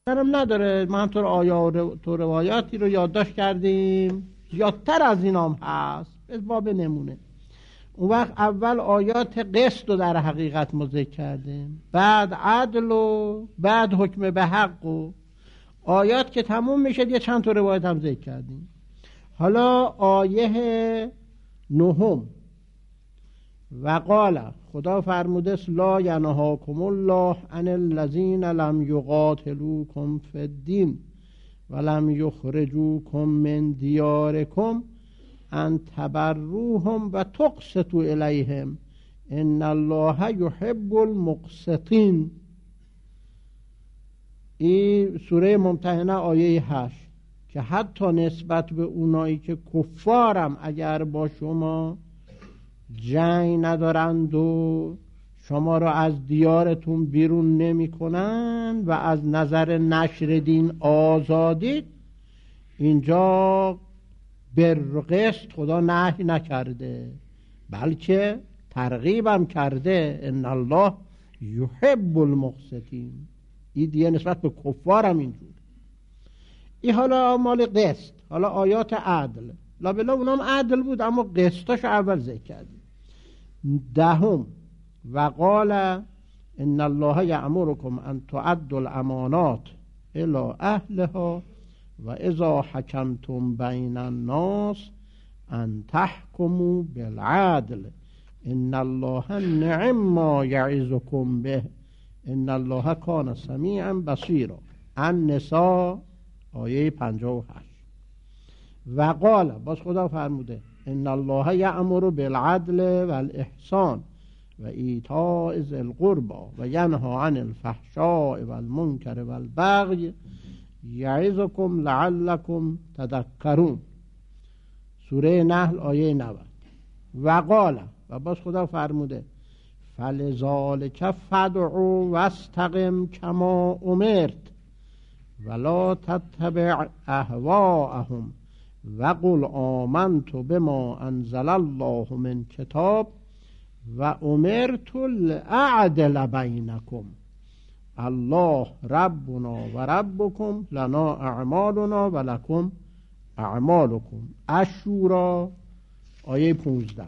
درم نداره. ما همطور آیات و روایاتی رو یادداشت کردیم، زیادتر از اینام هست، به باب نمونه. اون وقت اول آیات قسط رو در حقیقت ما ذکر کردیم، بعد عدل و بعد حکم به حق و آیات که تموم میشه یه چند تا روایت هم ذکر کردیم. حالا آیه 9 و قال، خدا فرموده لا ینهاکم الله عن الذین لم یقاتلوکم فی الدین ولم یخرجوکم من دیارکم ان تبروهم و تقسطوا الیهم ان الله یحب المقسطین. این سوره ممتحنه آیه 8 که حتی نسبت به اونایی که کفارم اگر با شما جنگ ندارند و شما را از دیارتون بیرون نمی کنند و از نظر نشر دین آزادید، اینجا بر قسط خدا نهی نکرده بلکه ترغیبم کرده. ان الله یحب المقسطین. این دیگه نسبت به کفارم اینجور. این حالا مال قسط. حالا آیات عدل، لابلا اونام عدل بود اما قسطاش اول ذکر کردیم. 10 و قال ان الله یأمرکم ان تؤدوا الامانات الی اهلها و اذا حکمتم بین الناس ان تحکموا بالعدل ان الله نعم ما یعظکم به ان الله کان سمیعا بصیرا. النساء آیه 58. و قال، باز خدا فرموده ان الله یأمر بالعدل والاحسان و ایتاء ذی القربى و ینهی عن الفحشاء والمنکر والبغی یعظکم لعلکم تذکرون. سوره نحل آیه 90. و قال، و باز خدا فرموده فلذالک فادع واستقم کما امرت ولا تتبع اهواءهم وقل آمنت بما انزل الله من کتاب و امرت لأعدل بینکم الله ربنا و ربکم لنا اعمالنا و لکم اعمالکم. الشورى آیه 15.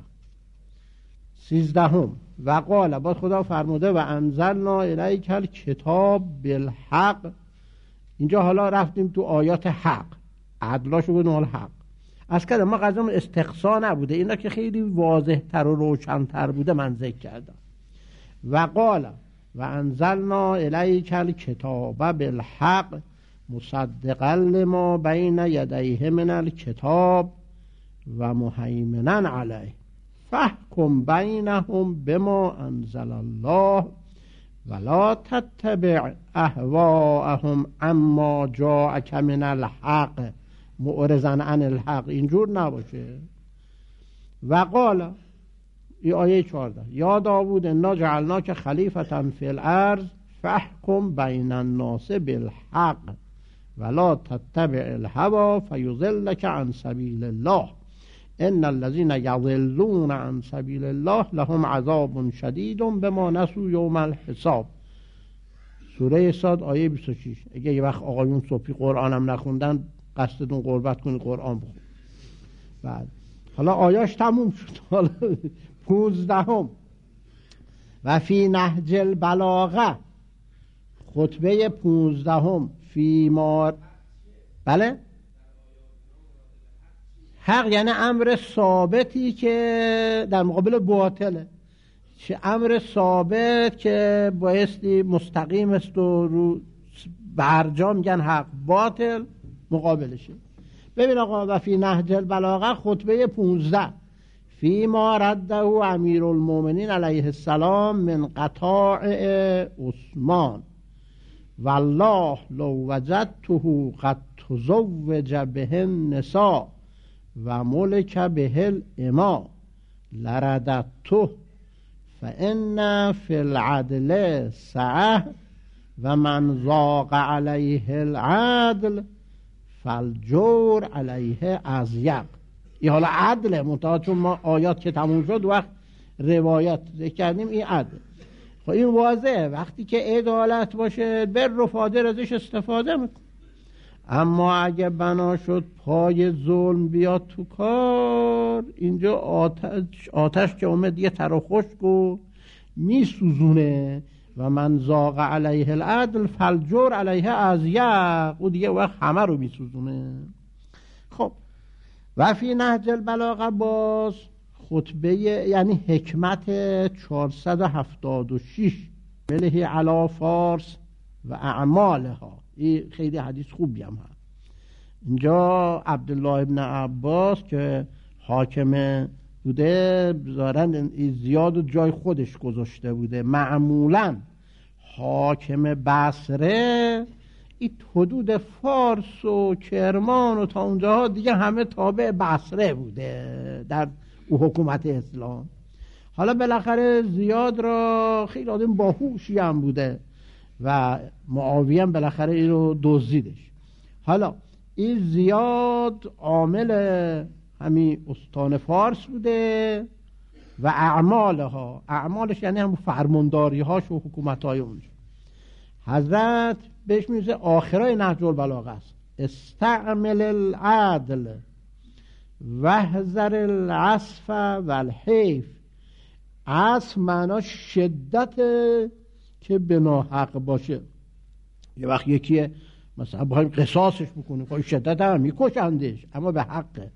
13 و قال، باز خدا فرموده و انزلنا الیک الکتاب بالحق. اینجا حالا رفتیم تو آیات حق، عدلاشو بدون حال حق. از کردم ما قضیه استقصا نبوده، اینا که خیلی واضح تر و روشن تر بوده من ذکر کردم. و قال و انزلنا الیک الکتاب بالحق مصدقا لما بین یدیه من الکتاب و مهیمنا علیه فاحکم بینهم بما انزل الله ولا تتبع اهواءهم اما جاءک من الحق معرضا عن الحق. اینجور نباشه. و قال، این آیه 14 یا داوود انا جعلناک خلیفة فی الارض فاحکم بین الناس بالحق ولا تتبع الهوى فیضلک عن سبیل الله ان الذين یضلون عن سبیل الله لهم عذاب شدید بما نسوا یوم الحساب. سوره صاد آیه 26. اگه یه وقت آقایون صبحی قرآن هم نخوندن قصدتون قربت کنید قرآن بخون. بعد حالا آیاش تموم شد. حالا 15 و فی نهج البلاغه، خطبه 15 فی مار. بله، حق یعنی امر ثابتی که در مقابل باطله، چه امر ثابت که بایستی مستقیم است و رو برجا میگن حق، باطل مقابلشه. ببین آقا و فی نهج البلاغه خطبه 15 فی ما رده امیر المؤمنین علیه السلام من قطاع عثمان والله لو وجدته قد تزوج به النساء و ملک به الاماء لرددته فان فی العدل سعه و من ضاق علیه العدل فالجور علیه ازیق. این حالا عدله، منتها چون ما آیات که تموم شد وقت روایت ذکر کردیم این عدل. خب این واضحه، وقتی که عدالت باشه بر و فاجر ازش استفاده میکنه. اما اگه بنا شد پای ظلم بیاد تو کار، اینجا آتش که اومد یه تر و خشک و میسوزونه. و من ذاق علیه العدل فالجور علیه ازیق، او دیگه وقت همه رو میسوزونه. خب و فی نهج البلاغه باز خطبه یعنی حکمت 476 ملهی علی فارس و اعمالها، این خیلی حدیث خوبی هم هست. اینجا عبدالله ابن عباس که حاکم بوده بذارن زیاد و جای خودش گذاشته بوده. معمولا حاکم بصره این حدود فارس و کرمان و تا اونجاها دیگه همه تابع بصره بوده در او حکومت اسلام. حالا بالاخره زیاد را خیلی آدم باهوشی هم بوده و معاویه هم بالاخره این رو دزدیدش. حالا این زیاد عامل همین استان فارس بوده و اعمالها، اعمالش یعنی هم فرمانداری هاش و حکومت های اونجا. حضرت بهش میگه آخرای نهج البلاغه است، استعمل العدل واحذر العسف والحیف. عسف معنا شدت که به ناحق باشه. یه وقت یکی مثلا بخوایم قصاصش بکنه، خب شدت هم میکشندش، اما به حق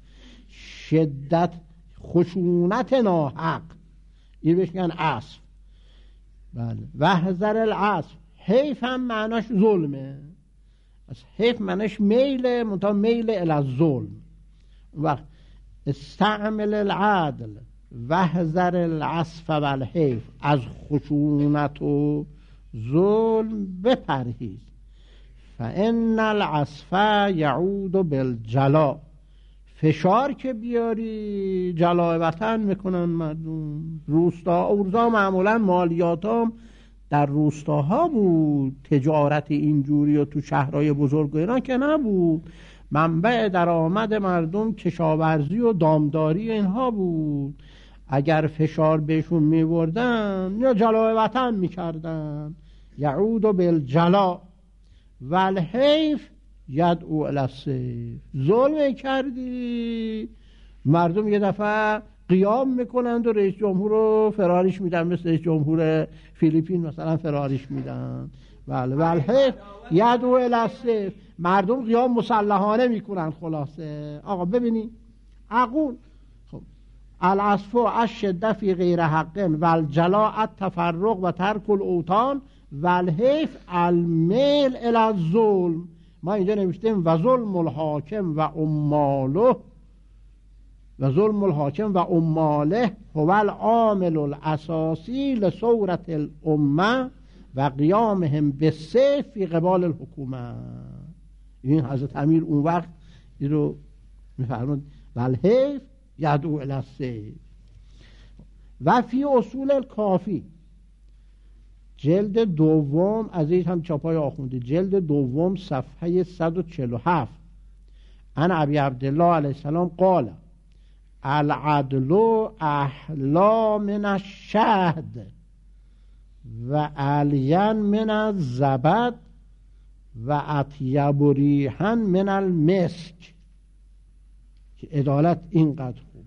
شدت خشونت ناحق این بهش میگن عسف. بله واحذر العسف. حیف هم معناش ظلمه، از حیف معناش میل، منتها میل الی الظلم. وقت استعمل العدل واحذر العسف والحیف، از خشونت و ظلم بپرهیز. فان العسف یعود بالجلا. فشار که بیاری جلای وطن میکنن مردم. روستا معمولا مالیات هم در روستاها بود، تجارت اینجوری و تو شهرهای بزرگ ایران که نبود. منبع درآمد مردم کشاورزی و دامداری اینها بود. اگر فشار بهشون میبردن یا جلای وطن میکردن. یعود بالجلا والحیف یدعو الی السیف. ظلم کردی مردم یه دفعه قیام میکنند و رئیس جمهور رو فراریش میدن، مثل رئیس جمهور فیلیپین مثلا فراریش میدن. بله والحیف یدعو الی السیف. مردم قیام مسلحانه میکنن. خلاصه آقا ببینی عقول. خب العسف الشده فی غیر حق والجلا التفرق و ترک الاوطان والحیف المیل الی الظلم. ما اینجا نوشتیم و ظلم الحاکم و عماله، و ظلم الحاکم و عماله هو العامل الاساسی لثورة الامه و قیامهم بالسیف فی قبال الحکومه. این حضرت امیر اون وقت این رو میفرمود والحیف یدعو الی السیف. و فی اصول الکافی جلد دوم، از این هم چاپای آخونده، جلد دوم صفحه 147. عن ابی عبدالله علیه السلام قال العدل احلا من الشهد و الین من الزبد و اطیب ریحا من المسک. که عدالت اینقدر خوب.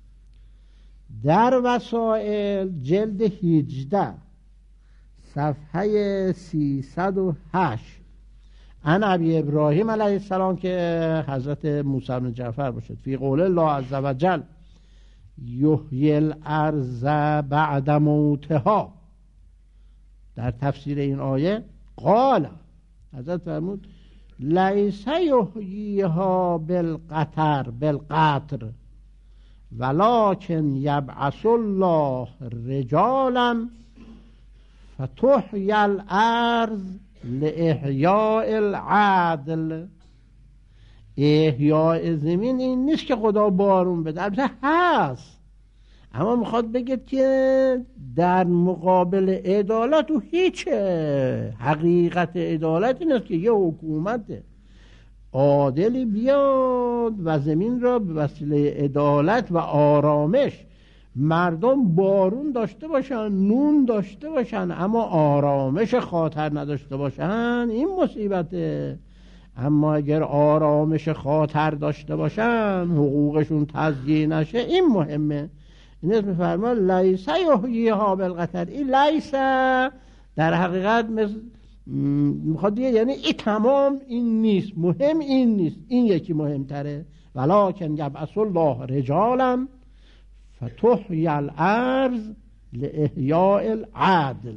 در وسائل جلد 18 صفحه 308 عن ابی ابراهیم علیه السلام که حضرت موسی بن جعفر باشد فی قول الله عز و جل یحیی الارض بعد موتها. در تفسیر این آیه قال حضرت فرمود لیس یحییها بالقطر ولکن یبعث الله رجالا فتحیی الارض لاحیاء العدل. احیاء زمین این نیست که خدا بارون بده، البته هست، اما میخواد بگه که در مقابل عدالت و هیچه. حقیقت عدالت این است که یه حکومت عادلی بیاد و زمین را به وسیله عدالت و آرامش مردم بارون داشته باشن، نون داشته باشن، اما آرامش خاطر نداشته باشن، این مصیبته. اما اگر آرامش خاطر داشته باشن، حقوقشون تضییع نشه، این مهمه. این اسم فرما لیس یحییها بالقتل. این لیس در حقیقت میخواد یعنی این تمام این نیست، مهم این نیست، این یکی مهمتره. ولکن یبعث الله رجالا فتحیی الارض لاحیاء العدل.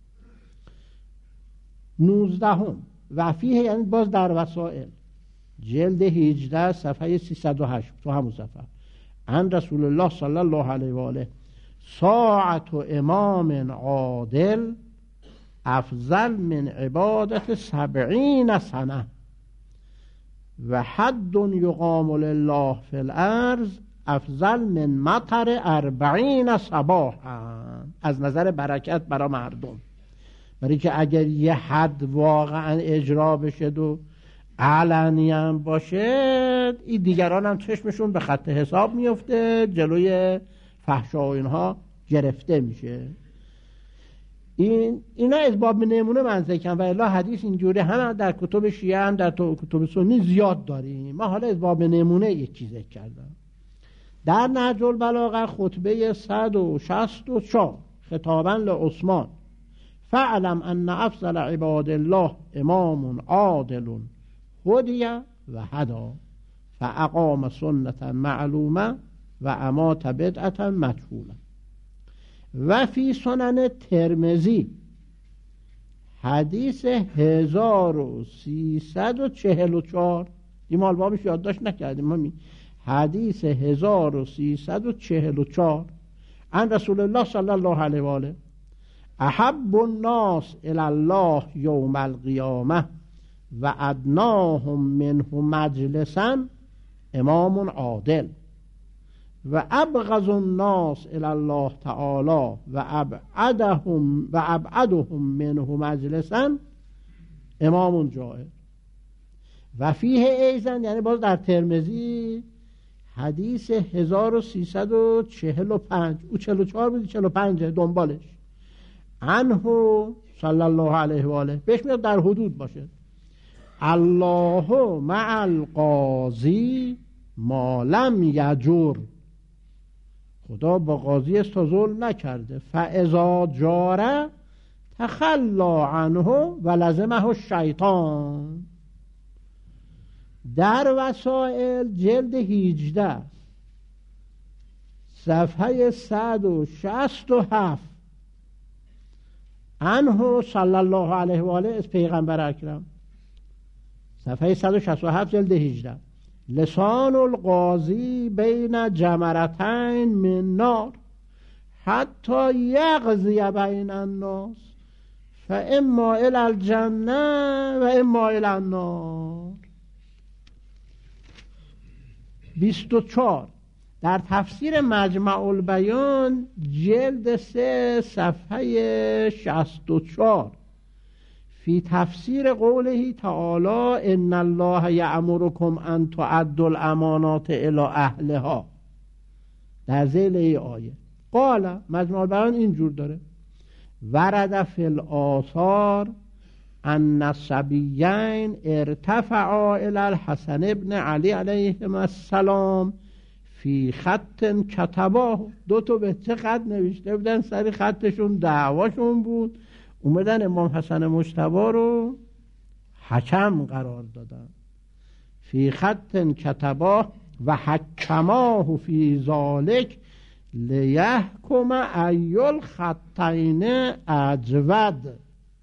19 و فیه، یعنی باز در وسائل، جلد 18 صفحه 308 تو همون صفحه، عن رسول الله صلی الله علیه و آله ساعت امام عادل افضل من عبادت 70 سنه و حد یقام لله فی الارض افضل من مطر 40 صباحا. از نظر برکت برای مردم، برای که اگر یه حد واقعا اجرا بشه و علنی هم باشه، این دیگران هم چشمشون به خط حساب میفته، جلوی فحشا و اینها گرفته میشه. اینا از باب نمونه من ذکرم، و الا حدیث اینجوری هم در کتب شیعه هم در کتب سنی زیاد داریم. ما حالا از باب نمونه یک چیز ذکر کردم. در نهج البلاغه خطبه 164 خطابا لعثمان فاعلم ان افضل عباد الله امام عادل هدی و هدا فاقام سنة معلومه و امات بدعة مجهوله. و فی سنن ترمذی حدیث 1344، این مال بابش یادداشت نکردیم ما، حدیث 1344 عن رسول الله صلی الله علیه و آله احب الناس الی الله یوم القیامه و ادناهم منه مجلسا امام عادل و ابغض الناس الی الله تعالی و ابعدهم منه مجلسا امام جائر. و فیه ایزن، یعنی باز در ترمذی حدیث 1345، او 44 بود 45 دنبالش، عنه صلی الله علیه و آله، بهش میاد در حدود باشه الله مع القاضی ما لم یجور، خدا با قاضی است تا ظلم نکرده، فاذا جاره تخلا عنه و لزمه الشیطان. در وسائل جلد 18 صفحه 167 عنه صلی الله علیه و آله از پیغمبر اکرم، صفحه 167 جلد 18 لسان القاضی بین جمرتین من نار حتی یقضی بین الناس فاما الی الجنه و اما الی النار. 24 در تفسیر مجمع البیان جلد 3 صفحه 64 فی تفسیر قوله تعالی ان الله یأمرکم ان تؤدوا الامانات الی اهلها، در ذیل ای آیه قال مجمع البیان اینجور داره ورد فی الآثار ان الصبیین ارتفعا الی الحسن ابن علی علیهما السلام فی خط کتباه، 2 بچه خط نوشته بودن، سر خطشون دعواشون بود، اومدن امام حسن مجتبی رو حکم قرار دادن. فی خط کتباه و حکماه فی ذالک لیحکم ای الخطین اجود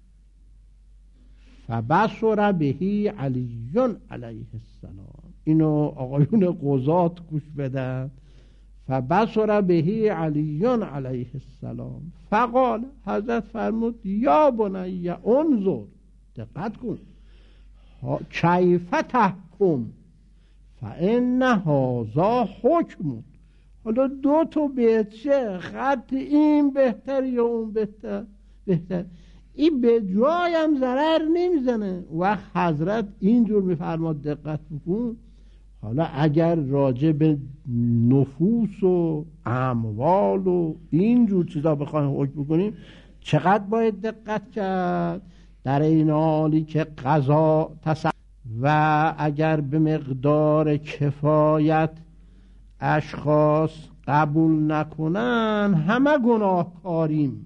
فبصر بهی علی علیه السلام. اینو آقایون قضات گوش بدن. فبصر بهی علی علیه السلام فقال، حضرت فرمود یا بنی انظر، دقت کن، کیف تحکم فان هذا حکم. حالا 2 بچه خط این بهتر یا اون بهتر، این به جایم ضرر نمیزنه. وقت حضرت اینجور میفرماد دقت بکن، حالا اگر راجع به نفوس و اموال و اینجور چیزا بخوایم حکم بکنیم چقدر باید دقت کرد، در این حالی که قضا و اگر به مقدار کفایت اشخاص قبول نکنن همه گناهکاریم.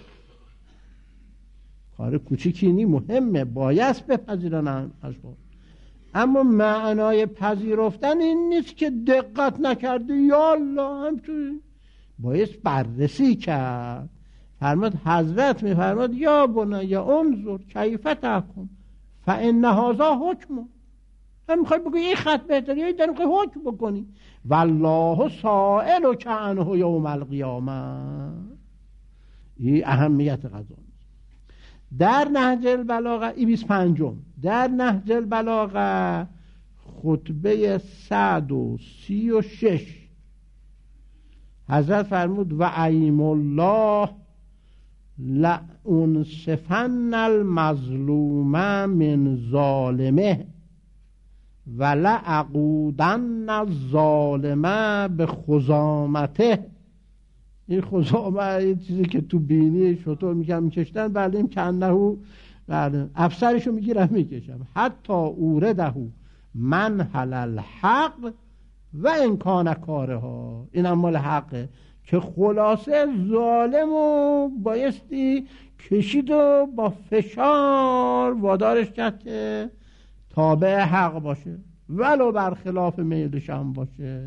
کار کوچیکی نی، مهمه، باید بپذیرن اشخاص. اما معنای پذیرفتن این نیست که دقت نکرده یا الله همچون باید بررسی کرد. فرمود حضرت میفرماد یا بنی انظر کیف تحکم فان هذا حکم. هم میخوای بگی این خط بهتره یا در میخوای حکم بکنی والله سائلک عنه یوم القیامه. این اهمیت قضا. در نهج البلاغه این 25م در نهج البلاغه خطبه 136 حضرت فرمود و ایم الله لانصفن المظلوم من ظالمه و لعقودن الظالمه به خزامته. این خزامه این چیزی که تو بینی شطور میکشتن، بله این کنهو، بله افسرشو میگیرم میکشم حتی اورده من حلال حق و امکان کارها. این هم مال حقه که خلاصه ظالمو بایستی کشید و با فشار وادارش کرد که تابع حق باشه ولو برخلاف میلش هم باشه.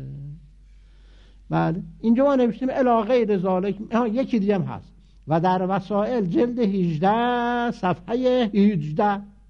بله اینجا ما نوشتیم الی غیر ذالک. یکی دیگه هم هست و در وسائل جلد 18 صفحه 18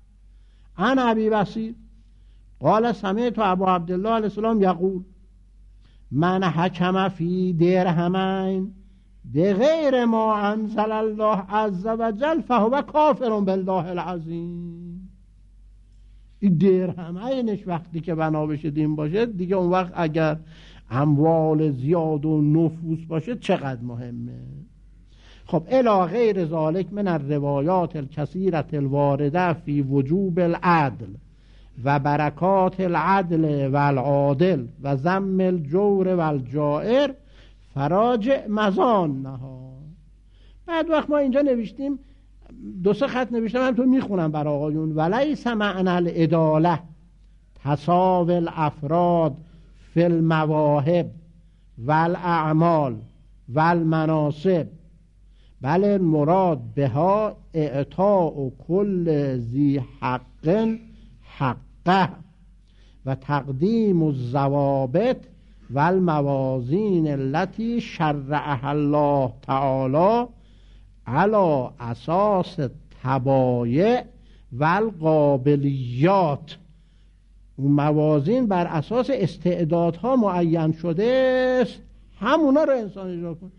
عن ابی بصیر قال سمعت ابو عبدالله علیه السلام یقول من حکم فی درهمین بغیر ما انزل الله عز وجل فهو کافر بالله العظیم. این درهمینش وقتی که بنا بشه دین باشه دیگه، اون وقت اگر اموال زیاد و نفوس باشه چقدر مهمه. خب الی غیر ذالک من الروایات الکثیرة الوارده فی وجوب العدل و برکات العدل و العادل و ذم الجور و الجائر فراجع مظانها. بعد وقت ما اینجا نوشتیم 2-3 خط نوشتم، هم تو میخونم برای آقایون. ولیس معنی العداله تساوی الافراد فی المواهب و الاعمال و المناصب، بل المراد بها اعطاء کل ذی حق حقه و تقدیم الضوابط و الموازین التي شرعها الله تعالی علی اساس تبایع و القابلیات. اون موازین بر اساس استعدادها معین شده است، همونا رو انسان اجرا کنه.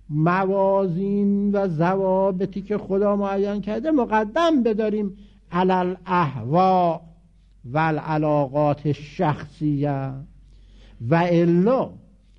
موازین و ضوابطی که خدا معین کرده مقدم بداریم علی الاهواء و العلاقات الشخصیه و الا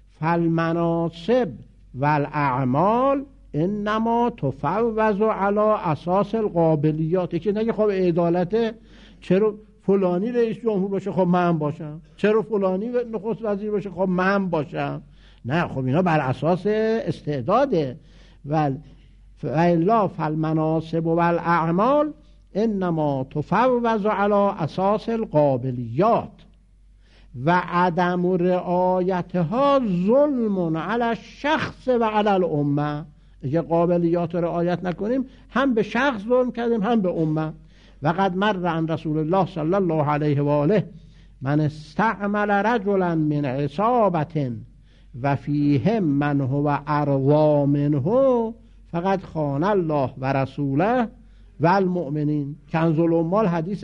فالمناصب و الاعمال انما تفوض علی اساس القابلیات. که نگه خب عدالته، چرا فلانی رئیس جمهور باشه خب من باشم، چرا فلانی نخست وزیر باشه خب من باشم. نه، خب اینا بر اساس استعداده. و الا فالمناصب و الاعمال انما تفوض علی اساس القابلیات و عدم رعایتها ظلم علی الشخص و علی الامه. اگه قابلیات رعایت نکنیم هم به شخص ظلم کردیم هم به امه. و قد مر عن رسول الله صلی الله علیه و آله من استعمل رجلا من عصابة و فیهم من هو ارضا منه فقط خان الله و رسوله و المؤمنین. کنز الاموال حدیث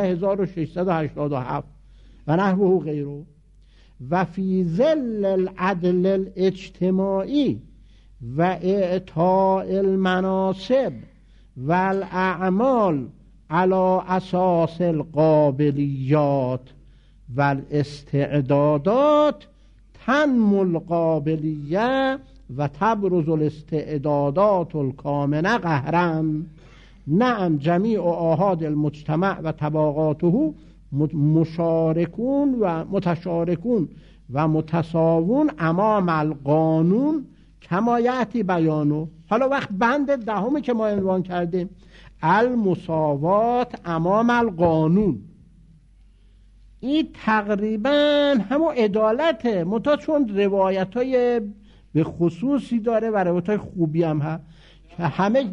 14687 و نحوه غیره. و فی ظل العدل الاجتماعی و اعطاء المناصب و الاعمال علی اساس القابلیات و الاستعدادات تنمو القابلیه و تبرز الاستعدادات الکامنه قهرا. نعم جمیع آحاد المجتمع و طبقاته مشارکون و متشارکون و متساوون امام القانون کما یأتی بیانو. حالا وقت بند دهمی که ما عنوان کردیم المساوات امام القانون، این تقریبا همون عدالته، منتها چون روایت های به خصوصی داره و روایت های خوبی هم هست که همه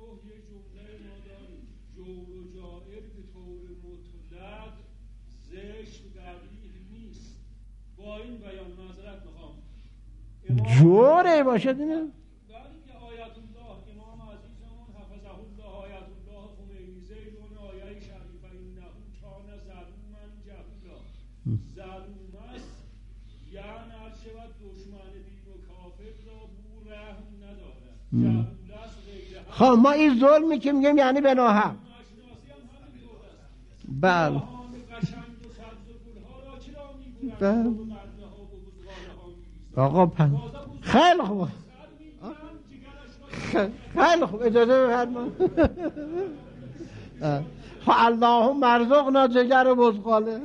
جوره باشه دیگه. آیت الله امام عزیزمون حفظه الله آیت الله خمینی اون آیه شریفه انه کان ظلوما جهولا. ظلوم است یعنی هر شود دشمن دین و کافر را بو رحم ندارد. جهول است غیر حق. خب ما این ظلمی که میگیم یعنی به ناحق. اشناسی هم همینطور است. بله. قشنگ و سبز و گلها را چرا میگویند؟ بله. آقا خیلی خوب، خیلی خوب، اجازه بفرمایید. خب اللهم ارزقنا جگر و بزغاله.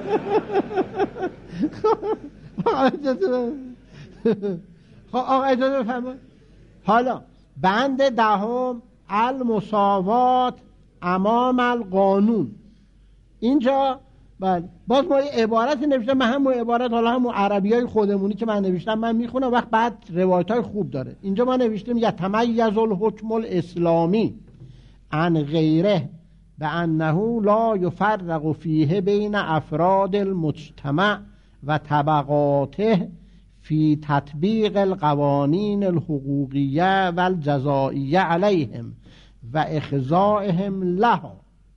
خب آقا اجازه بفرمایید. حالا بند دهم المساوات امام القانون. اینجا بله باز ما یه عبارتی نوشتم، من همون عبارت حالا همون عربیای خودمونی که من نوشتم من میخونم، وقت بعد روایت‌های خوب داره. اینجا ما نوشتیم یتمیز الحکم الاسلامی عن غیره بانه لا یفرق فیه بین افراد المجتمع و طبقاته فی تطبیق القوانین الحقوقیه و الجزائیه علیهم و اخضاعهم لها.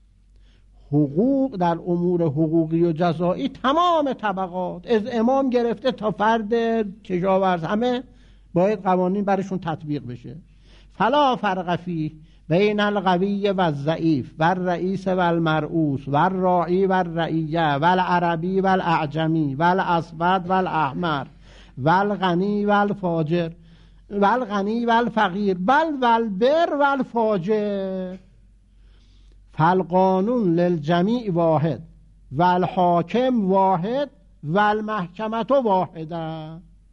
حقوق در امور حقوقی و جزایی تمام طبقات از امام گرفته تا فرد کشاورز همه باید قوانین برشون تطبیق بشه. فلا فرق فی بین القوی و الضعیف و الرئیس و المرؤوس و الراعی و الرعیه و العربی و الاعجمی و الاسود و الاحمر و الغنی و الفاجر و الغنی و الفقیر بل و البر و الفاجر. فالقانون للجمیع واحد و الحاکم واحد و المحکمت واحده.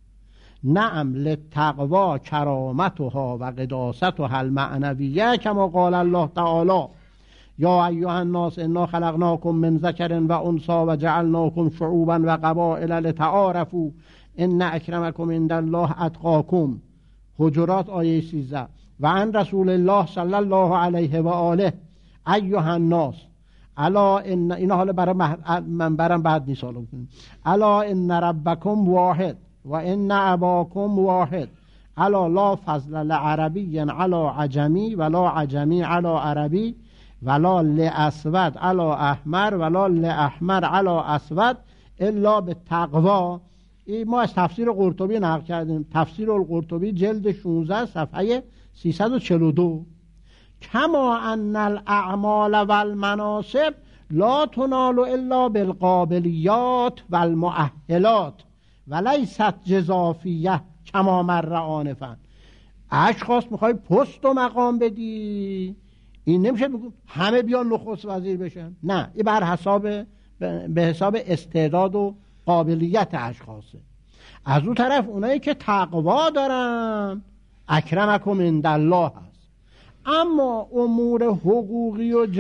نعم للتقوا کرامتها و قداستها المعنویه کما قال الله تعالی یا ایها الناس انا خلقناکم من ذکر و انثی و جعلناکم شعوبا و قبائل لتعارفوا ان اکرمکم عند الله اتقاکم. حجرات آیه 13. و عن رسول الله صلی الله علیه و آله ایها الناس الا ان اینا حالا برای من برام بعد نیست، حالا الا ان ربکم واحد و ان اباکم واحد الا لا فضل لعربی علی عجمی ولا عجمی علی عربی ولا لاسود علی احمر ولا لاحمر علی اسود الا بالتقوا. این ما از تفسیر قرطبی نقل کردیم، تفسیر القرطبی جلد 16 صفحه 342. کما ان الاعمال والمناصب لا تنال الا بالقابلیات والمؤهلات ولیست جزافیه کما مر آنفا. اشخاص میخوای پست و مقام بدی، این نمیشه بگو همه بیان نخست وزیر بشن، نه، این بر حساب به حساب استعداد و قابلیت اشخاصه. از اون طرف اونایی که تقوا دارن اکرمکم عند الله هست. اما امور حقوقی و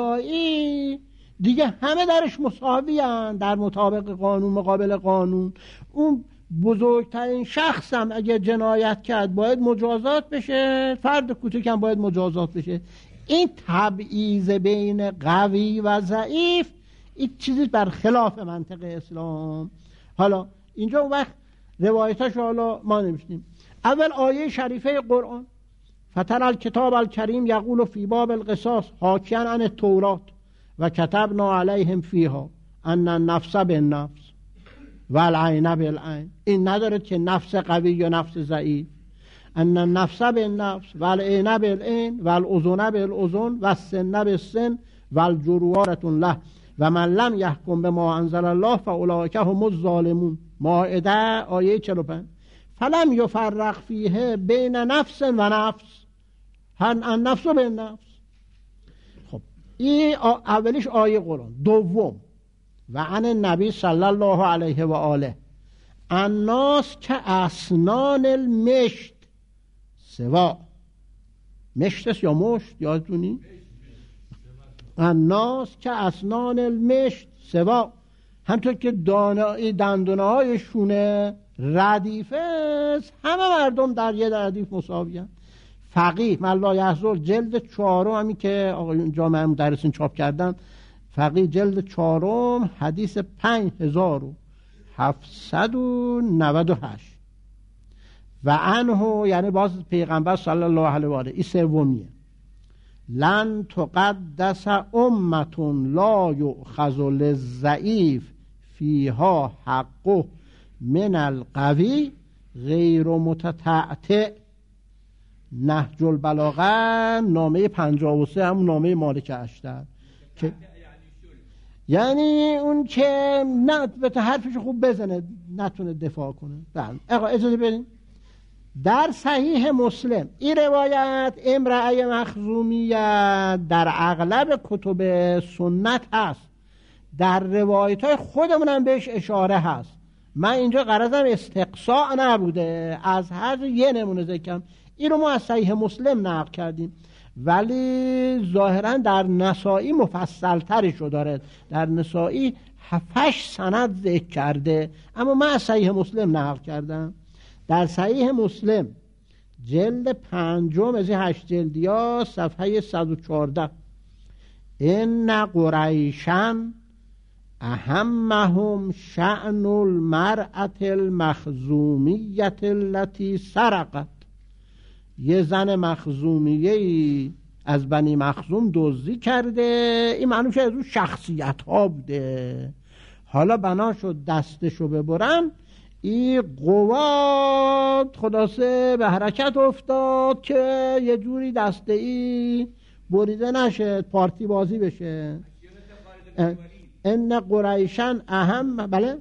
جزایی دیگه همه درش مساوی هستند در مطابق قانون مقابل قانون. اون بزرگترین شخص هم اگه جنایت کرد باید مجازات بشه، فرد کوچک هم باید مجازات بشه. این تبعیض بین قوی و ضعیف این چیزی بر خلاف منطق اسلام. حالا اینجا اون وقت روایتاش حالا ما نمیشتیم. اول آیه شریفه قرآن فتر الکتاب الکریم یقول فی باب القصاص حاکیاً عن التورات و کتبنا علیهم فیها ان النفس بالنفس و العین بالعین. این ندارد که نفس قوی یا نفس ضعیف. ان النفس بالنفس و العین بالعین و الاذن بالاذن و السن بالسن و الجروحات له و من لم یحکم بما انزل الله فاولئک هم الظالمون. مائده آیه 45. فلم یفرق فیه بین نفس و نفس، النفس بالنفس. خب این اولیش آیه قرآن. دوم و عن النبی صلی الله علیه و آله الناس که اسنان المشت سوا، مشت یا مشت یادتونی؟ الناس که اسنان المشت سوا، همطور که دندانه های شونه ردیفه است، همه مردم در یه ردیف مساوی‌اند. فقیه من لا یحضر جلد 4 همین که آقایون جامعه مدرسین چاپ کردن، فقیه جلد 4 حدیث 5798 و عنه، یعنی باز پیغمبر صلی الله علیه و آله، این سومیه: لن تقدس امة لا یؤخذ للضعیف فیها حقه من القوی غیر متتعتع. نهج البلاغه نامه 53 همون نامه مالک اشتر که یعنی اون که نه به حرفش خوب بزنه نتونه دفاع کنه. بله اجازه بدین. در صحیح مسلم این روایت امرأه مخزومیه در اغلب کتب سنت هست، در روایت های خودمونم بهش اشاره هست. من اینجا غرضم استقصاء نبوده، از هر یه نمونه ذکرم. این رو ما از صحیح مسلم نقل کردیم، ولی ظاهرا در نسائی مفصل ترشو داره. در نسائی 7 سند ذکر کرده، اما من از صحیح مسلم نقل کردم. در صحیح مسلم جلد 5 از این 8 جلدیا صفحه 114: ان قریشا اهمهم شأن المرأة المخزومیة التي سرقت. یه زن مخزومیه‌ای از بنی مخزوم دزدی کرده، این معنی شد از اون شخصیت ها بوده. حالا بنا شد دستشو ببرن، این قوات خلاصه به حرکت افتاد که یه جوری دسته ای بریده نشه، پارتی بازی بشه. ان قریشان اهم، بله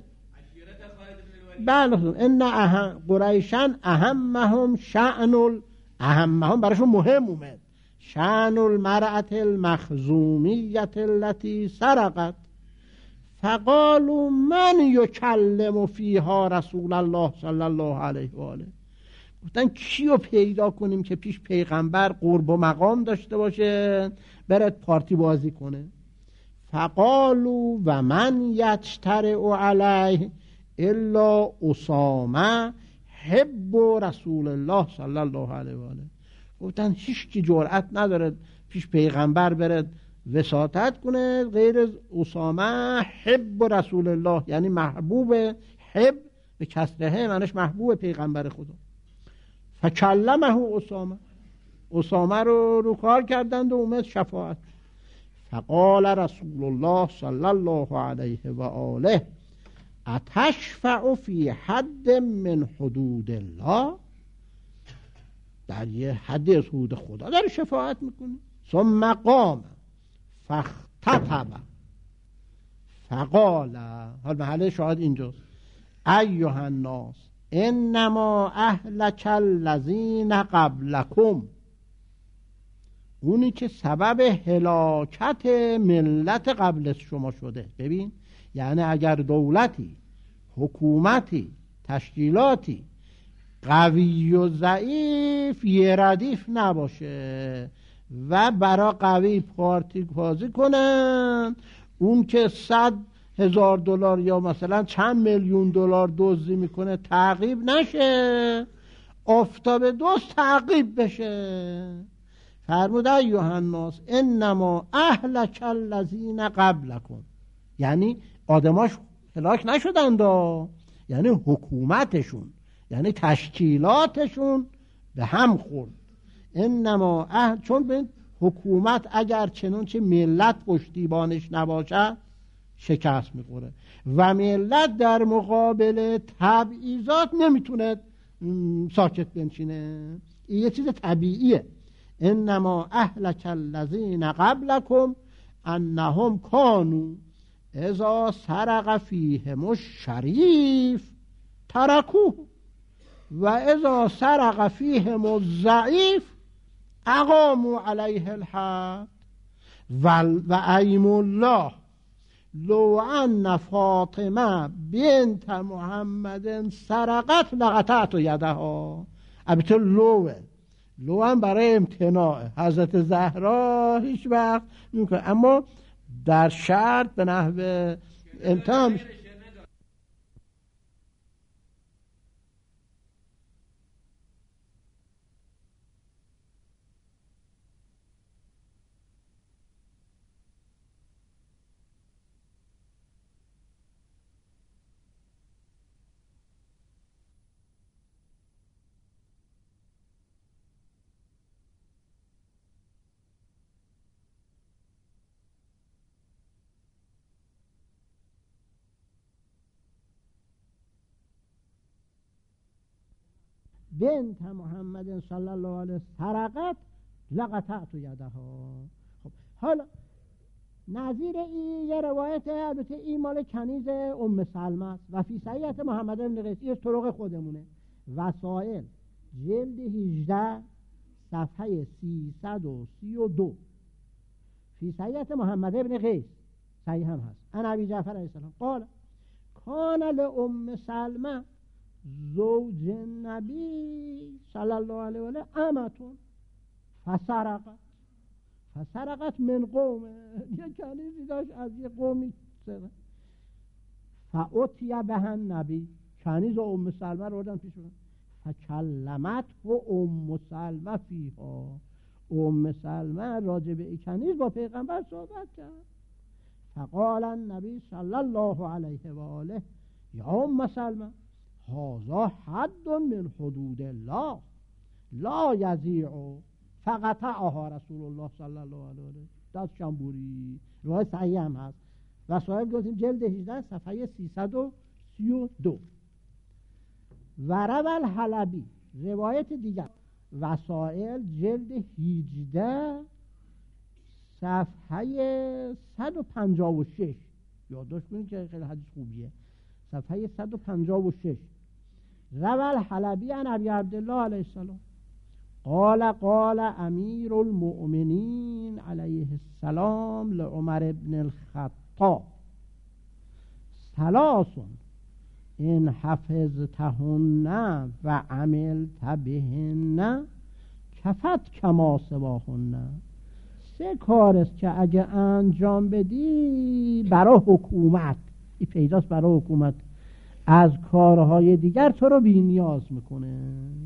ان قریشان اهمهم شأن اهمهم براشون مهم اومد شأن المرأة المخزومیة التي سرقت فقالوا من یکلم فیها رسول الله صلی الله علیه و آله. گفتن کیو پیدا کنیم که پیش پیغمبر قرب و مقام داشته باشه برد پارتی بازی کنه. فقالوا و من یجترئ علیه الا اسامه حب رسول الله صلی الله علیه و آله. گفتن هیچ کی جرأت نداره پیش پیغمبر برد وساطت کنه غیر اسامه حب رسول الله، یعنی محبوب، حب به کسره معنیش محبوب پیغمبر خدا. فکلمه اسامه رو کار کردند و اومد شفاعت. فقال رسول الله صلی الله علیه و آله اتشفع فی حد من حدود الله. در یه حدی از حدود خدا داره شفاعت میکنه. ثم قام فاختتب فقال، حال محله شاهد اینجاست، ایها الناس انما اهلک الذین قبلکم. اونی که سبب هلاکت ملت قبل از شما شده. ببین یعنی اگر دولتی، حکومتی، تشکیلاتی قوی و ضعیف یه ردیف نباشه و برای قوی پارتی بازی کنن، اون که $100,000 یا مثلا چند میلیون دلار دزدی میکنه تعقیب نشه، آفتاب دوست تعقیب بشه. فرمود ایها الناس انما اهلک الذین قبلکم، یعنی آدماش هلاک نشدند، یعنی حکومتشون، یعنی تشکیلاتشون به هم خورد. انما چون به حکومت اگر چنانچه ملت پشتیبانش نباشه شکست میخوره و ملت در مقابل تبعیضات نمیتونه ساکت بنشینه. این یه چیز طبیعیه. انما اهلک الذین قبلکم انهم کانوا اذا سرق فیهم الشریف ترکوه و اذا سرق فیهم الضعیف اقاموا علیه الحد و ایم الله لو ان فاطمه بنت محمد سرقت لقطعت یدها. البته لو هم برای امتناع حضرت زهرا هیچ وقت نمیکنه، اما در شرط به نحو امتناع میشه. بنت محمد صلی الله علیه سرقت لقطعت یدها. خب حالا نظیر این یه روایت، البته این مال کنیز ام سلمه است و فی صحیح محمد بن قیس، این طرق خودمونه. وسائل جلد 18 صفحه 332 فی صحیح محمد بن قیس صحیح هم هست. ان ابی جعفر علیه السلام قال کان لام سلمه زوج نبی صلی الله علیه و آله امتون فسرقت من قوم، یه کنیزی داشت از یه قومی سرقت. فاتی بها نبی، کنیز ام سلمه رو بردن پیش اون، فکلمت و ام سلمه فیها، ام سلمه راجع به این کنیز با پیغمبر صحبت کرد. فقال النبی صلی الله علیه و آله یا ام سلمه هذا حد من حدود الله لا یضیع فقطعها رسول الله صلی الله علیه و آله. دست شنبوری، روایت صحیح هم هست. وسائل گفتیم جلد 18 صفحه 332. و روى الحلبی، روایت دیگر وسائل جلد 18 صفحه 156. یادداشت کنید که خیلی حدیث خوبیه. صفحه 156. روى الحلبی عن ابی عبدالله علیه السلام قال امیر المؤمنین علیه السلام لعمر بن الخطاب ثلاث ان حفظتهن و عملت بهن کفت کما سواهن. 3 کار است که اگه انجام بدی برای حکومت، این پیداست برای حکومت، از کارهای دیگر تو رو بی نیاز میکنه.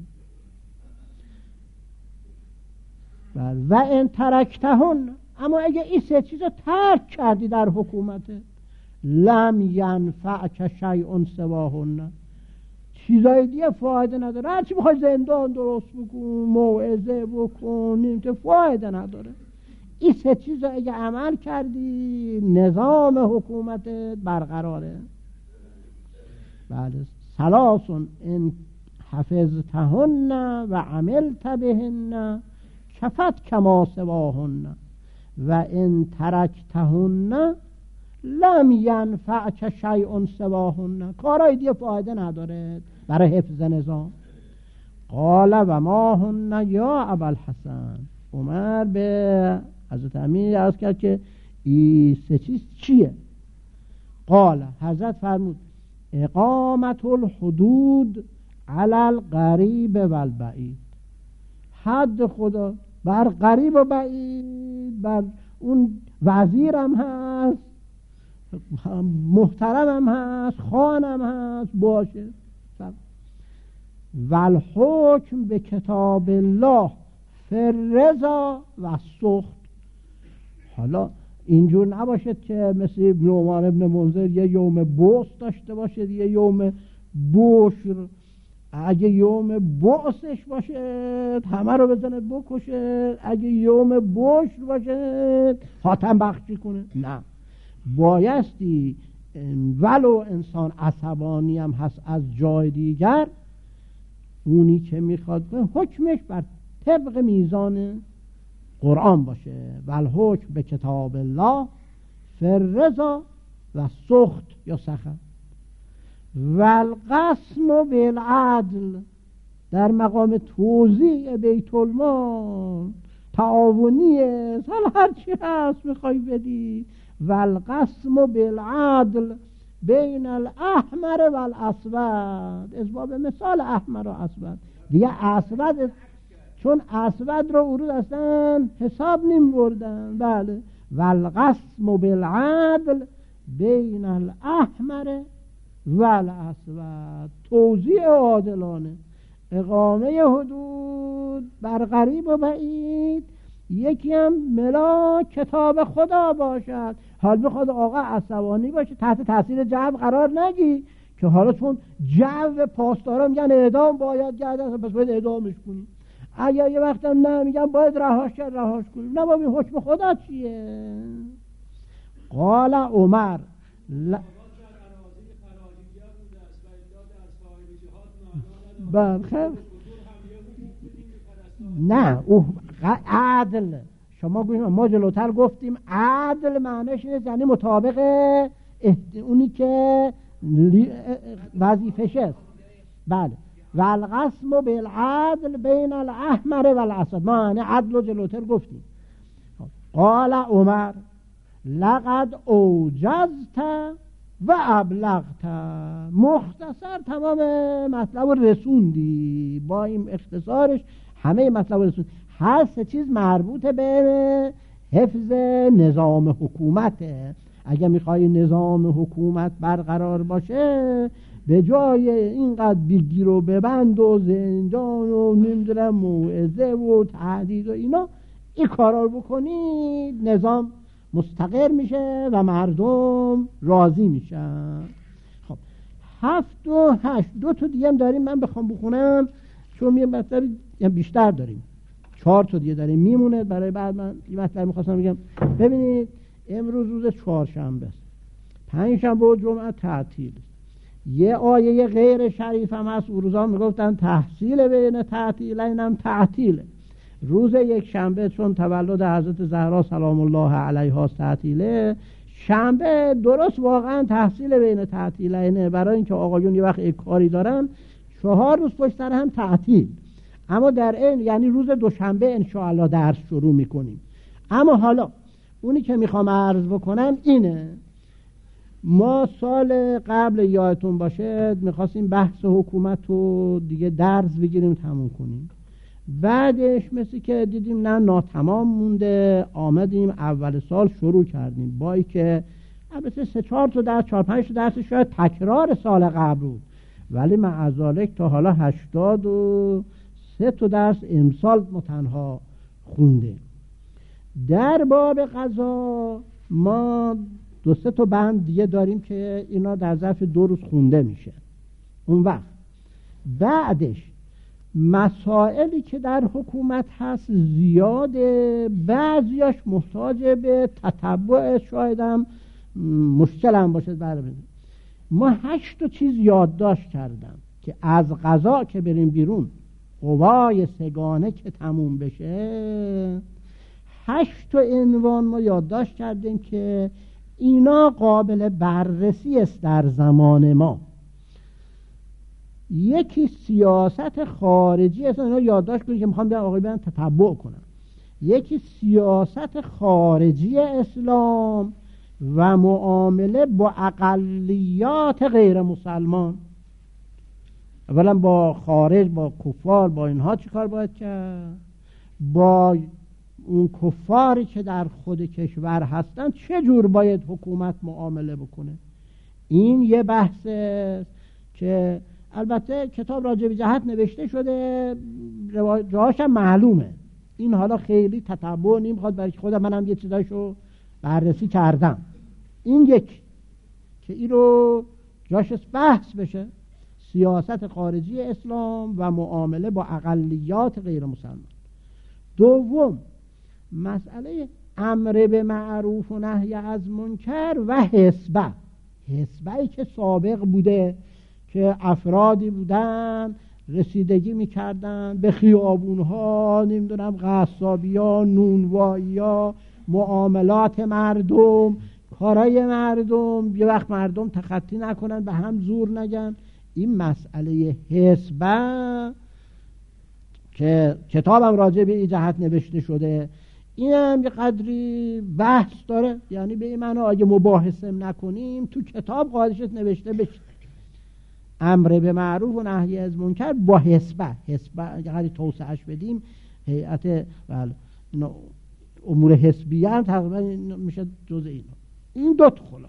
و ان ترکتهن، اما اگه این 3 چیز رو ترک کردی در حکومت، لم ینفعک شیء سواهن، چیزای دیگه فایده نداره. هرچی بخوای زندان درست بکن، موعظه بکن، تو فایده نداره. این 3 چیز رو اگه عمل کردی نظام حکومتت برقراره. بله. ثلاث ان حفظتهن و عملت بهن کفت کما سواهن و ان ترکتهن لم ینفعک شیء سواهن، کارهای دیگه فایده نداره برای حفظ نظام. قال و ما هن یا ابوالحسن، عمر به حضرت امیر عرض کرد که این 3 چیز چیه؟ قال، حضرت فرمود اقامت الحدود علی القریب و البعید، حد خدا بر قریب و بعید، بر اون وزیرم هست، محترمم هست، خانم هست، باشه. والحکم به کتاب الله فی الرضا و سخط. حالا اینجور نباشد که مثل ابن عمر ابن منذر یه یوم بوس داشته باشه، یه یوم بوشر. اگه یوم بوسش باشه همه رو بزنه بکشه، اگه یوم بوشر باشه حاتم بخشی کنه. نه، بایستی ولو انسان عصبانی هم هست از جای دیگر، اونی که میخواد حکمش بر طبق میزان قرآن باشه. والحکم به کتاب الله فی الرضا و سخط یا سخط. والقسم بالعدل، در مقام توزیع بیت المال تعاونیه، حالا هرچی هست میخوای بدی، و القسم بالعدل بین الاحمر و الاسود. اسباب مثال احمر و اسود دیگه. اسود چون اسود رو ورود اصلا حساب نمی بردن. بله. و القسم بالعدل بین الاحمر و الاسود، توزیع عادلانه، اقامه حدود بر غریب و بعید. یکی هم ملاک کتاب خدا باشد. حال بخواد آقا عصبانی باشه تحت تاثیر جو قرار نگی که حالا چون جو پاسدارا میگن اعدام باید گردن پس باید اعدامش کنی. اگر یه وقت هم نه میگن باید رهاش کرد رهاش کنی. نه بابا این حکم خدا چیه؟ قال عمر بله خیر. نه او عدل شما گوییم ما جلوتر گفتیم عدل معنیش اینه یعنی مطابق اونی که وظیفش است. بله. و القسم بالعدل بین الاحمر و الاسود، ما یعنی عدل و جلوتر گفتیم. قال عمر لقد اوجزت و ابلغت. مختصر تمام مطلب رسوندی، با این اختصارش همه مطلب رسوند. هر سه چیز مربوط به حفظ نظام حکومته. اگه میخوای نظام حکومت برقرار باشه به جای اینقدر بگیر و ببند و زندان و نمیدونم موعظه و تهدید و اینا این کارا رو بکنید نظام مستقر میشه و مردم راضی میشن. خب 7 و 8 2 تا دیگه هم داریم من بخوام بخونم چون یه مطلب بیشتر داریم. 4 تا دیگه داریم میمونه برای بعد. من یه مطلب میخواستم بگم. ببینید امروز روز چهارشنبه است، پنجشنبه و جمعه تعطیل. یه آیه غیر شریف هم هست. اون روزا میگفتن تحصیل بین تعطیلین هم تعطیله. روز یک شنبه چون تولد حضرت زهرا سلام الله علیها تعطیله، شنبه درست واقعا تحصیل بین تعطیلینه. برای اینکه آقایون یه وقت یک کاری دارن 4 روز پشت سر هم تعطیل. اما در این یعنی روز دوشنبه انشاءالله درس شروع میکنیم. اما حالا اونی که میخوام عرض بکنم اینه، ما سال قبل یادتون باشه میخواستیم بحث حکومت رو دیگه درس بگیریم تموم کنیم. بعدش مثل که دیدیم نه ناتمام مونده، آمدیم اول سال شروع کردیم با که البته 3-4 تا درس 4-5 تا درس شاید تکرار سال قبل بود، ولی معذالک تا حالا 83 تا درس امسال ما تنها خونده. در باب قضا ما 2-3 تا بند دیگه داریم که اینا در ظرف 2 روز خونده میشه. اون وقت بعدش مسائلی که در حکومت هست زیاده، بعضیاش محتاج به تتبع، شایدم مشکل هم باشه. ما 8 تا چیز یادداشت کردم که از قضا که بریم بیرون قوای سگانه که تموم بشه 8 تا عنوان ما یادداشت کردیم که اینا قابل بررسی است در زمان ما. یکی سیاست خارجی است، اینا یادداشت کنید که میخوام بیان آقای بیان تتبع کنم. یکی سیاست خارجی اسلام و معامله با اقلیات غیر مسلمان. اولا با خارج، با کفار، با اینها چی کار باید کرد؟ با اون کفاری که در خود کشور هستن چه جور باید حکومت معامله بکنه؟ این یه بحث که البته کتاب راجع به جهت نوشته شده، جاهاش هم معلومه. این حالا خیلی تتبع نمیخواد، برای خودم منم یه چیزایشو بررسی کردم. این یک که این رو جاش بحث بشه، سیاست خارجی اسلام و معامله با اقلیات غیر مسلمان. دوم مسئله امر به معروف و نهی از منکر و حسبه. حسبه‌ای که سابق بوده که افرادی بودن رسیدگی میکردن به خیابونها، نمیدونم قصابیا، نونواییا، معاملات مردم، کارای مردم، یه وقت مردم تخطی نکنن، به هم زور نگن. این مسئله حسبه که کتابم راجع به این جهت نوشته شده، این هم یه قدری بحث داره، یعنی به این معنی اگه مباحثه نکنیم تو کتاب قاعدش نوشته بشه امر به معروف و نهی از منکر با حسبه یه قدری توسعهش بدیم، هیئت امور حسبیه هم تقریبا میشه جزء این دو تا خلاص.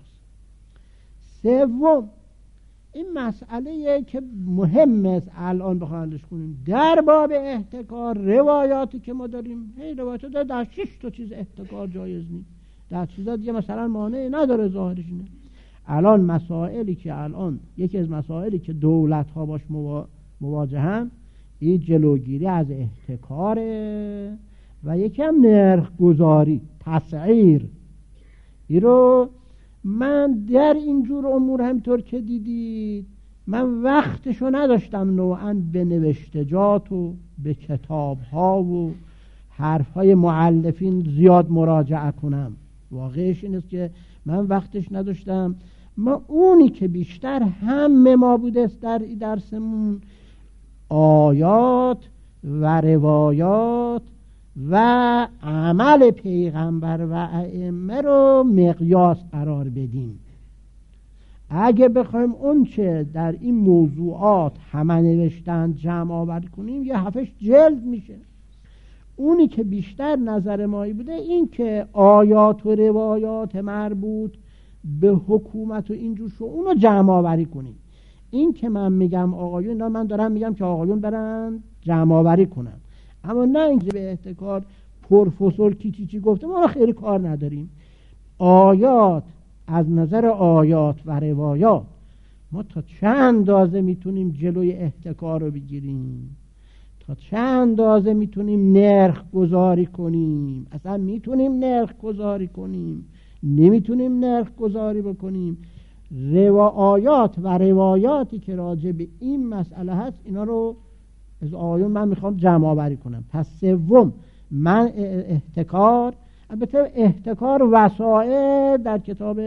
سوم این مسئله که مهم است الان بخواهندش کنیم در باب احتکار، روایاتی که ما داریم روایات داره در 6 تا چیز احتکار جایز نیست، در چیزا دیگه مثلا مانع نداره ظاهرش اینه. الان مسائلی که الان یکی از مسائلی که دولت ها باش مواجهن این جلوگیری از احتکاره و یکی هم نرخ گذاری، تسعیر. این رو من در اینجور امور همطور که دیدید من وقتشو نداشتم نوعا به نوشتجات و به کتاب ها و حرف های مؤلفین زیاد مراجعه کنم. واقعش این است که من وقتش نداشتم. ما اونی که بیشتر همه ما بوده در این درسمون آیات و روایات و عمل پیغمبر و ائمه رو مقیاس قرار بدیم. اگه بخوایم اون چه در این موضوعات همه نوشتند جمع آوری کنیم یه 7 جلد میشه. اونی که بیشتر نظر مایی بوده این که آیات و روایات مربوط به حکومت و اینجور شؤون رو جمع آوری کنیم. این که من میگم آقایون، من دارم میگم که آقایون برن جمع آوری کنن، اما نه اینکه به احتکار پروفسور چی گفته ما خیلی کار نداریم. آیات از نظر آیات و روایات ما تا چند اندازه میتونیم جلوی احتکار رو بگیریم، تا چند اندازه میتونیم نرخ گذاری کنیم، اصلا میتونیم نرخ گذاری کنیم، نمیتونیم نرخ گذاری بکنیم. آیات و روایاتی که راجع به این مسئله هست اینا رو از آیون من میخوام جمع آوری کنم. پس سوم من احتکار، البته احتکار وسائل در کتاب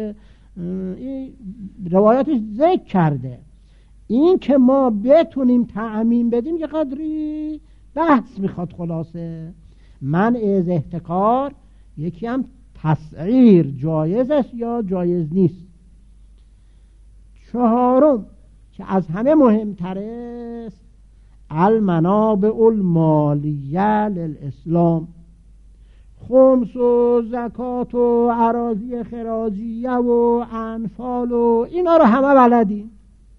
روایاتش ذکر کرده، این که ما بتونیم تعمیم بدیم یه قدری بحث میخواد. خلاصه من از احتکار یکی هم تسعیر جایز است یا جایز نیست. چهارم که از همه مهمتر است المنابع المالیه للاسلام، خمس و زکات و اراضی خراجیه و انفال و اینا رو همه بلدیم.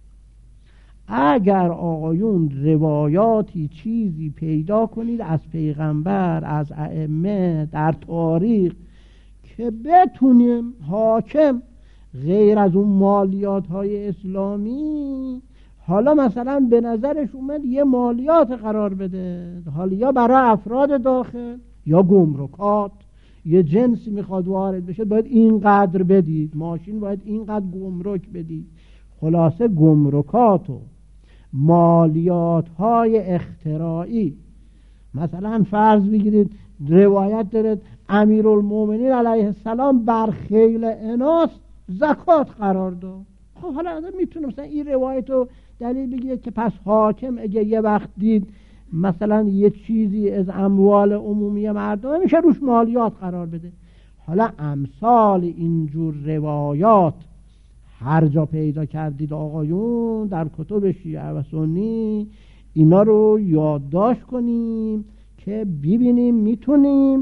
اگر آقایون روایاتی چیزی پیدا کنید از پیغمبر، از ائمه در تاریخ که بتونیم حاکم غیر از اون مالیات های اسلامی حالا مثلا به نظرش اومد یه مالیات قرار بده، حالا یا برای افراد داخل یا گمرکات، یه جنسی میخواد وارد بشه باید اینقدر بدید، ماشین باید اینقدر گمرک بدید. خلاصه گمرکات و مالیات های اختراعی، مثلا فرض بگیرید روایت دارد امیرالمومنین علیه السلام بر خیل اناث زکات قرار داد. خب حالا آدم میتونه مثلا این روایت رو دلیل بگیره که پس حاکم اگه یه وقت دید مثلا یه چیزی از اموال عمومی مردم میشه روش مالیات قرار بده. حالا امثال اینجور روایات هر جا پیدا کردید آقایون در کتب شیعه و سنی اینا رو یادداشت کنیم که ببینیم میتونیم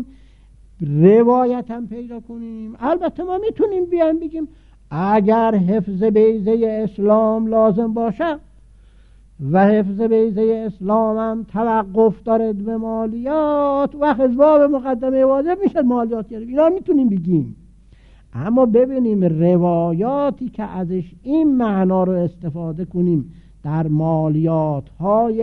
روایت هم پیدا کنیم. البته ما میتونیم بیایم بگیم اگر حفظ بیضه اسلام لازم باشه و حفظ بیضه اسلام هم توقف دارد به مالیات و حزباب مقدمه واجب میشه مالیات گرفت، اینا میتونیم بگیم. اما ببینیم روایاتی که ازش این معنا رو استفاده کنیم در مالیات های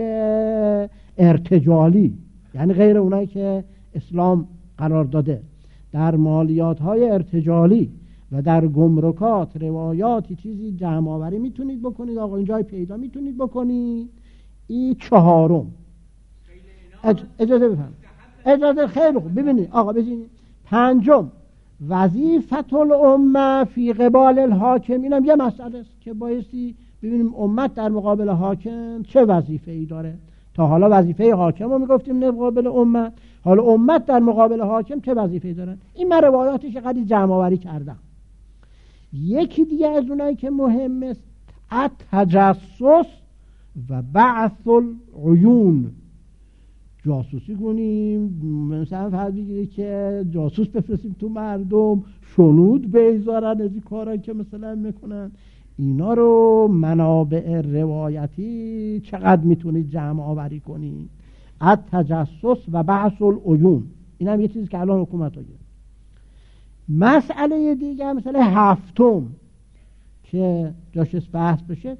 ارتجالی، یعنی غیر اونایی که اسلام قرار داده، در مالیات های ارتجالی و در گمرکات روایاتی چیزی جمع آوری میتونید بکنید. آقا اینجای پیدا میتونید بکنید. این چهارم. اجازه بفرمایید. اجازه خیلی خوب. ببینید آقا ببینید. پنجم وظیفت الامه فی قبال الحاکم. اینم یه مسئله است که بایستی ببینیم امت در مقابل حاکم چه وظیفه‌ای داره. تا حالا وظیفه حاکم رو میگفتیم مقابل امت، حالا امت در مقابل حاکم چه وظیفه‌ای دارن؟ این من روایاتش قدری جمع آوری کردم. یکی دیگه از اونایی که مهم است التجسس و بعث العیون. جاسوسی کنیم، مثلا فرض بگیرید که جاسوس بفرستیم تو مردم، شنود بگذارن از این کارا که مثلا میکنن. اینا رو منابع روایتی چقدر میتونید جمع آوری کنید؟ التجسس و بعث العیون، این هم یه چیزی که الان حکومت ها گرفت. مسئله دیگه مثلا هفتم که جاش بحث بشه،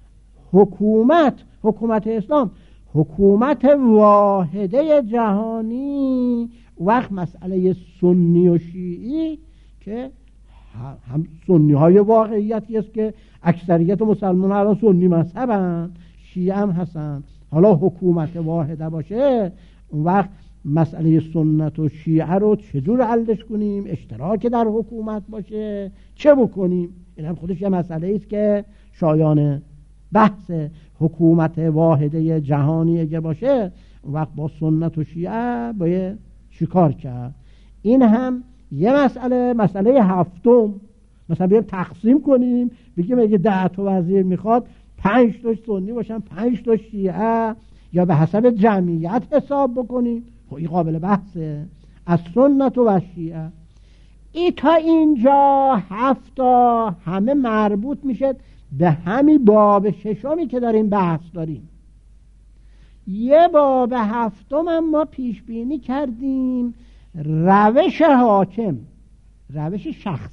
حکومت اسلام، حکومت واحده جهانی. وقت مسئله سنی و شیعی که هم سنی های واقعیتی است که اکثریت مسلمان الان سنی مذهبن، شیعه هم هستن. حالا حکومت واحده باشه، اون وقت مسئله سنت و شیعه رو چجور حلش کنیم؟ اشتراک در حکومت باشه چه بکنیم؟ این هم خودش یه مسئله است که شایان بحث. حکومت واحده جهانی اگه باشه، اون وقت با سنت و شیعه باید چیکار کرد؟ این هم یه مسئله هفتم. مثلا بیایم تقسیم کنیم، بگیم اگه 10 تا وزیر میخواد 5 تا سنی باشن 5 تا شیعه، یا به حسب جمعیت حساب بکنیم. خب این قابل بحثه. از سنت و شیعه ای تا اینجا 7 تا همه مربوط میشه به همین باب ششمی که داریم بحث داریم. یه باب هفتم هم ما پیش بینی کردیم، روش حاکم، روش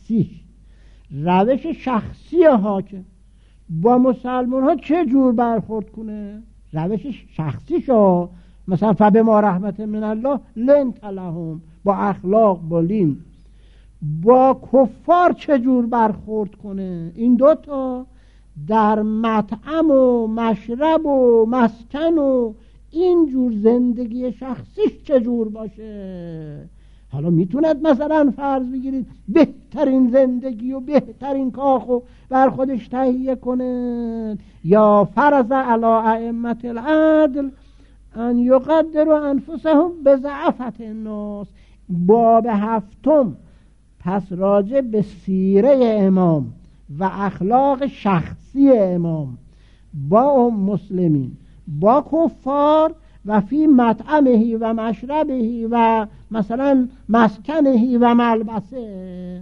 شخصی حاکم با مسلمان ها چه جور برخورد کنه. روش شخصیشو مثلا فبما رحمت من الله لنت لهم، با اخلاق با لین. با کفار چه جور برخورد کنه. این دوتا در مطعم و مشرب و مسکن و این جور زندگی شخصیش چجور باشه. حالا میتوند مثلا فرض بگیرید بهترین زندگی و بهترین کاخو بر خودش تهیه کنه، یا فرض علی ائمه العدل ان یقدروا انفسهم بضعفة الناس. باب هفتم پس راجع به سیره امام و اخلاق شخصی امام با مسلمین، با کفار، و فی مطعمه و مشربه و مثلا مسکنه و ملبسه.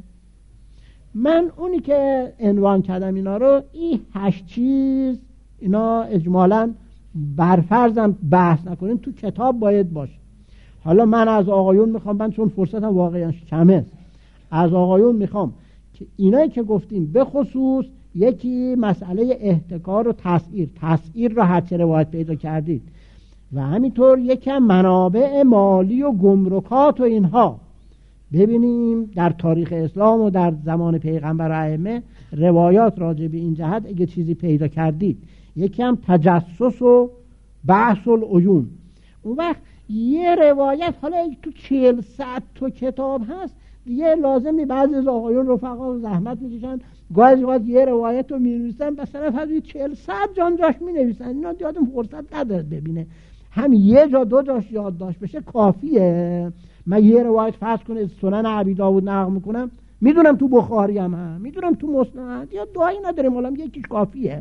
من اونی که عنوان کردم اینا رو، این 8 چیز، اینا اجمالاً برفرضم بحث نکنیم، تو کتاب باید باشه. حالا من از آقایون میخوام، من چون فرصتم واقعا کمه، از آقایون میخوام که اینایی که گفتیم به خصوص یکی مسئله احتکار و تسعیر را هرچه روایت پیدا کردید، و همینطور یکم منابع مالی و گمرکات و اینها ببینیم در تاریخ اسلام و در زمان پیغمبر و ائمه روایات راجع به این جهت اگه چیزی پیدا کردید. یکم تجسس و بحث العیون. اون وقت یه روایت، حالا تو 40 ساعت تو کتاب هست دیگه، لازمی بعضی از آقایون رفقا زحمت میکشن گاهی یه روایت رو می‌نویسن، مثلا فرض 40 ساعت جان جاش می‌نویسن. اینا یادم فرصت نداره ببینه، هم یه جا 2 جاش یادداشت بشه کافیه. من یه روایت فرض کنه سنن ابی داود نقل میکنم، میدونم تو بخاری هم میدونم تو مسند، یا دعایی نداریم، حالا یکیش کافیه.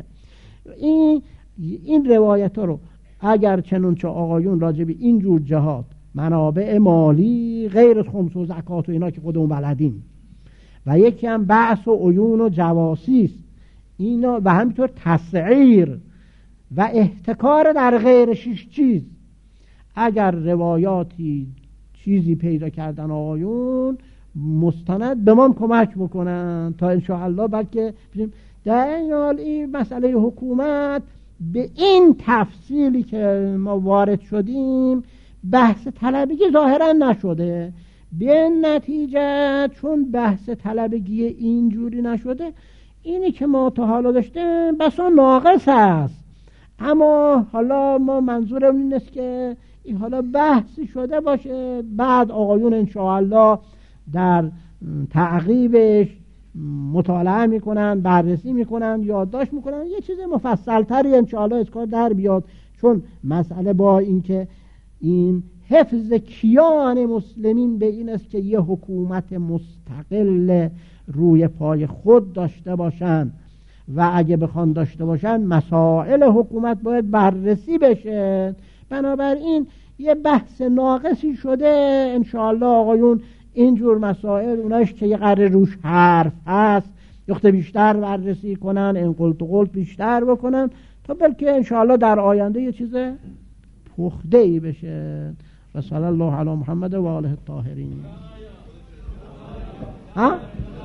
این روایت ها رو اگر چنانچه آقایون راجع به این جور جهات، منابع مالی غیر از خمس و زکات و اینا که خودمون بلدیم، و یکی هم بحث و عیون و جواسیس اینا، و همینطور تسعیر و احتکار در غیر 6 چیز، اگر روایاتی چیزی پیدا کردن آقایون مستند به ما کمک بکنن تا انشاءالله بلکه در این حال این مسئله حکومت به این تفصیلی که ما وارد شدیم بحث طلبگی ظاهرا نشده. به نتیجه چون بحث طلبگی اینجوری نشده، اینی که ما تا حالا داشتیم بسا ناقص است. اما حالا ما منظورم این است که این حالا بحثی شده باشه، بعد آقایون انشاءالله در تعقیبش مطالعه میکنن، بررسی میکنن، یادداشت میکنن، یه چیز مفصلتری انشاءالله از کار در بیاد چون مسئله با این که این حفظ کیان مسلمین به این است که یه حکومت مستقل روی پای خود داشته باشن و اگه بخوان داشته باشن مسائل حکومت باید بررسی بشه. بنابراین یه بحث ناقصی شده. انشاءالله آقایون اینجور مسائل اوناش که یه قرار روش حرف هست یخته بیشتر بررسی کنن، این قلت و قلت بیشتر بکنن تا بلکه انشاءالله در آینده یه چیز پخته ای بشه. و صلی الله علی محمد و آله الطاهرین. ها؟